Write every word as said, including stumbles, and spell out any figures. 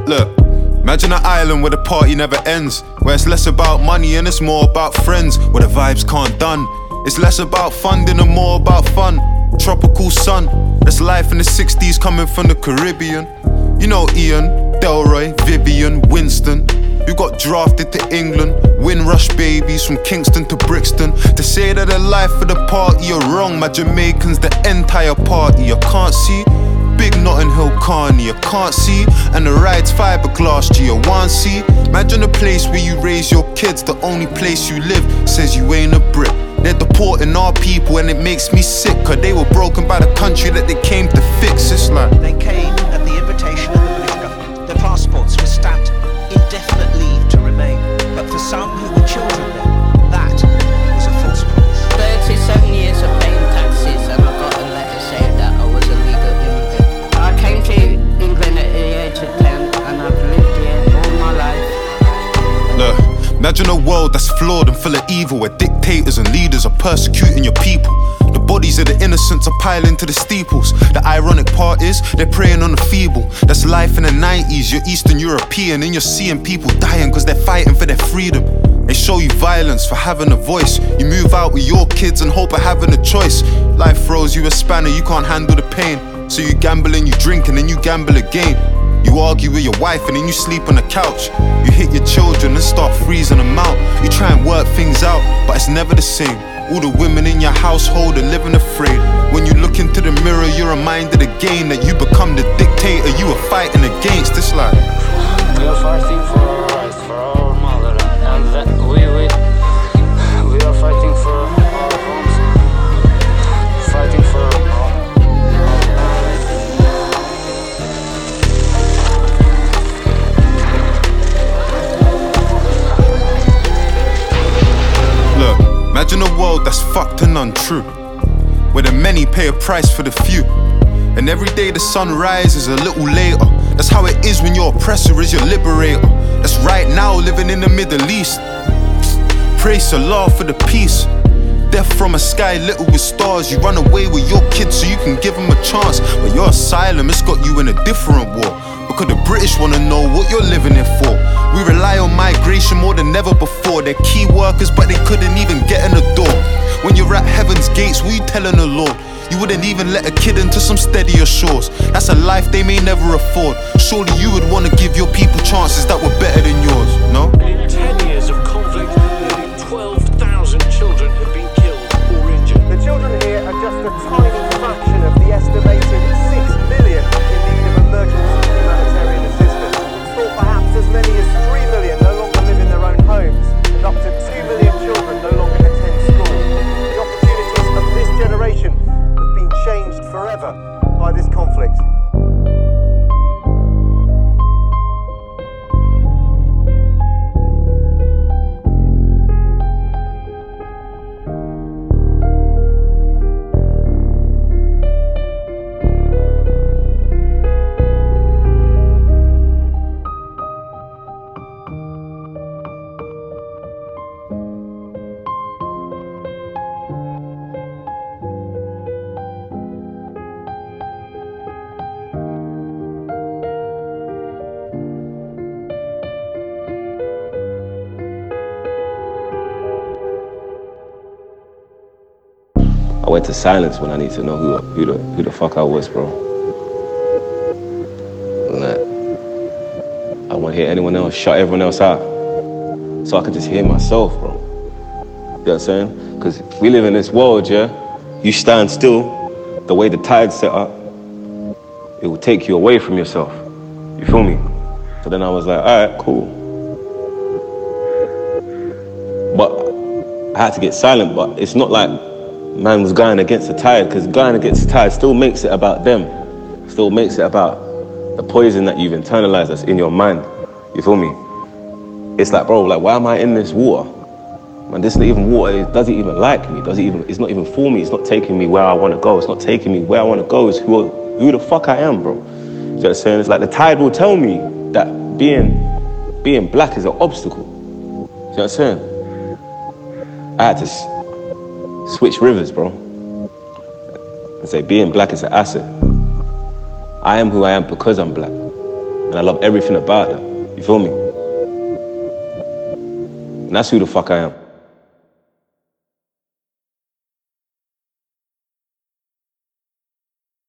Look, imagine an island where the party never ends, where it's less about money and it's more about friends, where the vibes can't done. It's less about funding and more about fun. Tropical sun, that's life in the sixties coming from the Caribbean. You know Ian, Delroy, Vivian, Winston, who got drafted to England. Windrush babies from Kingston to Brixton. To say that the life of the party are wrong, my Jamaicans, the entire party. I can't see Big Notting Hill Carney, I can't see. And the ride's fiberglass G, I want see. Imagine a place where you raise your kids, the only place you live says you ain't a Brit. They're deporting our people and it makes me sick, cause they were broken by the country that they came to fix. It's like they came at the invitation of the British government. Their passports were stamped indefinite leave to remain. But for some who were children then, that was a false promise. thirty-seven years of paying taxes and I got a letter saying that I was a legal immigrant. I came to England at the age of ten and I've lived here all my life. Look, imagine a world that's flawed and full of evil, where dictators and leaders are persecuting your people. The bodies of the innocents are piling to the steeples. The ironic part is, they're preying on the feeble. That's life in the nineties, you're Eastern European, and you're seeing people dying cause they're fighting for their freedom. They show you violence for having a voice. You move out with your kids and hope of having a choice. Life throws you a spanner, you can't handle the pain. So you gamble and you drink and then you gamble again. You argue with your wife and then you sleep on the couch. You hit your children and start freezing them out. You try and work things out, but it's never the same. All the women in your household are living afraid. When you look into the mirror, you're reminded again that you become the dictator you are fighting against. It's like we are fighting for our rights, for our motherland, and that we, we, we are fighting for our homes, fighting for our Imagine a world that's fucked and untrue, where the many pay a price for the few. And every day the sun rises a little later. That's how it is when your oppressor is your liberator. That's right now living in the Middle East. Praise Allah for the peace. Death from a sky little with stars. You run away with your kids so you can give them a chance. But your asylum, it's got you in a different war, because the British wanna know what you're living here for. We rely on migration more than ever before. They're key workers, but they couldn't even get in the door. When you're at heaven's gates, what you telling the Lord? You wouldn't even let a kid into some steadier shores. That's a life they may never afford. Surely you would wanna give your people chances that were better than yours, no? In ten years of conflict, nearly twelve thousand children have been killed or injured. The children here are just a tiny fraction of the estimated six million in need of emergency humanitarian assistance. Thought perhaps as many as three million no longer live in their own homes, and up to two million children no longer attend school. The opportunities of this generation have been changed forever by this conflict. I went to silence when I need to know who who the who the fuck I was, bro. Like, I want to hear anyone else shut everyone else out, so I could just hear myself, bro. You know what I'm saying? Because we live in this world, yeah. You stand still, the way the tide's set up, it will take you away from yourself. You feel me? So then I was like, all right, cool. But I had to get silent. But it's not like man was going against the tide, because going against the tide still makes it about them. Still makes it about the poison that you've internalized that's in your mind. You feel me? It's like, bro, like, why am I in this water? Man, this isn't even water. It doesn't even like me. Doesn't even. It's not even for me. It's not taking me where I want to go. It's not taking me where I want to go. It's who, who the fuck I am, bro. You know what I'm saying? It's like the tide will tell me that being, being black is an obstacle. You know what I'm saying? I had to s- switch rivers, bro, and say being black is an asset. I am who I am because I'm black. And I love everything about them. You feel me? And that's who the fuck I am.